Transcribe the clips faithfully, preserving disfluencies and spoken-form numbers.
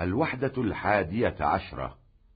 الوحدة الحادية عشرة.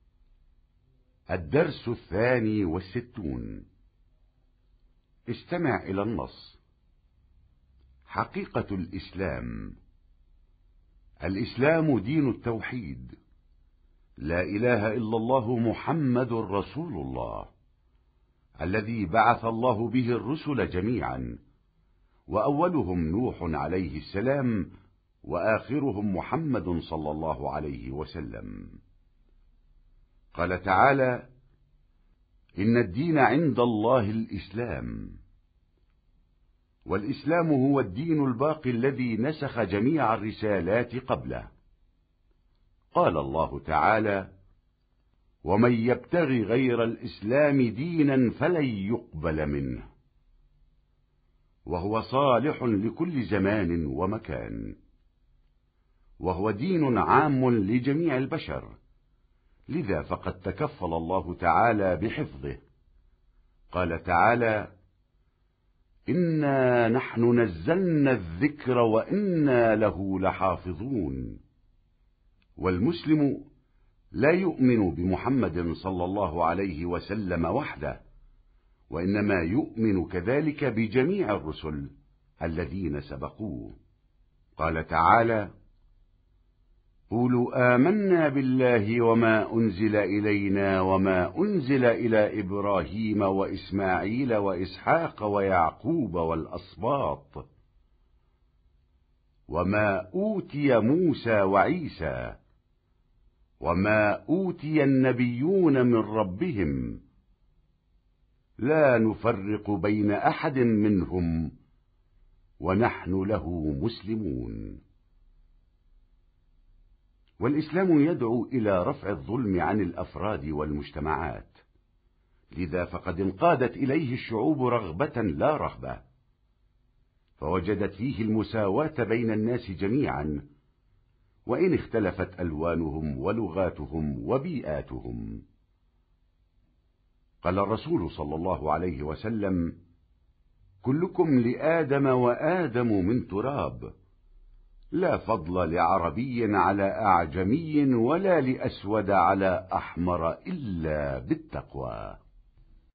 الدرس الثاني والستون. استمع إلى النص. حقيقة الإسلام. الإسلام دين التوحيد، لا إله إلا الله محمد رسول الله، الذي بعث الله به الرسل جميعا، وأولهم نوح عليه السلام، وآخرهم محمد صلى الله عليه وسلم. قال تعالى: إن الدين عند الله الإسلام. والإسلام هو الدين الباقي الذي نسخ جميع الرسالات قبله. قال الله تعالى: ومن يبتغ غير الإسلام دينا فلن يقبل منه، وهو صالح لكل زمان ومكان، وهو دين عام لجميع البشر، لذا فقد تكفل الله تعالى بحفظه. قال تعالى: إنا نحن نزلنا الذكر وإنا له لحافظون. والمسلم لا يؤمن بمحمد صلى الله عليه وسلم وحده، وإنما يؤمن كذلك بجميع الرسل الذين سبقوه. قال تعالى: قولوا آمنا بالله وما أنزل إلينا وما أنزل إلى إبراهيم وإسماعيل وإسحاق ويعقوب والأسباط وما أوتي موسى وعيسى وما أوتي النبيون من ربهم لا نفرق بين أحد منهم ونحن له مسلمون. والإسلام يدعو إلى رفع الظلم عن الأفراد والمجتمعات، لذا فقد انقادت إليه الشعوب رغبة لا رهبة، فوجدت فيه المساواة بين الناس جميعا، وإن اختلفت ألوانهم ولغاتهم وبيئاتهم. قال الرسول صلى الله عليه وسلم: كلكم لآدم وآدم من تراب، لا فضل لعربي على أعجمي ولا لأسود على أحمر إلا بالتقوى.